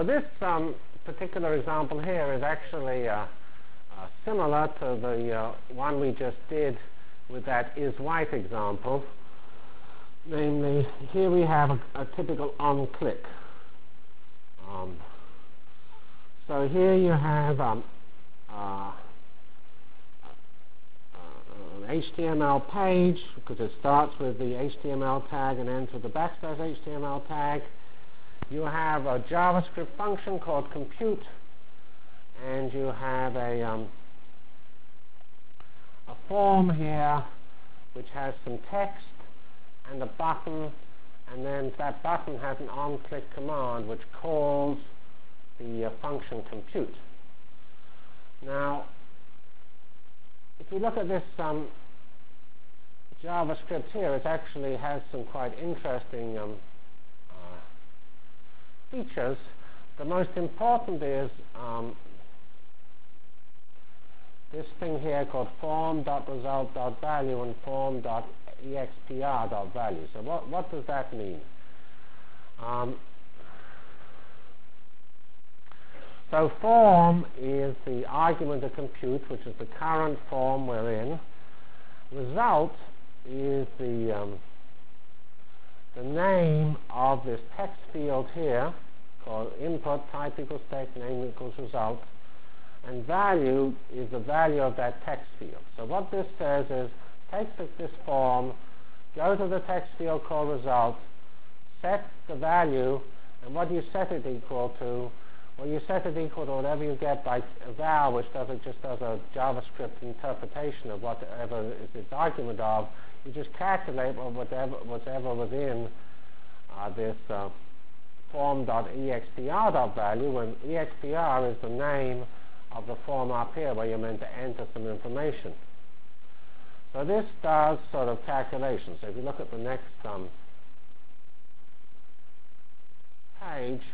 So this particular example here is actually similar to the one we just did with that is white example. Namely, here we have a typical on-click. So here you have an HTML page, because it starts with the HTML tag and ends with the backslash HTML tag. You have a JavaScript function called compute, and you have a form here which has some text and a button, and then that button has an on-click command which calls the function compute. Now, if you look at this JavaScript here, it actually has some quite interesting features. The most important is this thing here called form.result.value and form.expr.value. So what does that mean? So form is the argument of compute, which is the current form we're in. Result is the name of this text field here, called input type equals text, name equals result, and value is the value of that text field. So what this says is, take this form, go to the text field called result, set the value, and what do you set it equal to? Well, you set it equal to whatever you get by eval, which just does a JavaScript interpretation of whatever is its argument of. You just calculate whatever was in this form.expr.value, when expr is the name of the form up here where you're meant to enter some information. So this does sort of calculations. So if you look at the next page,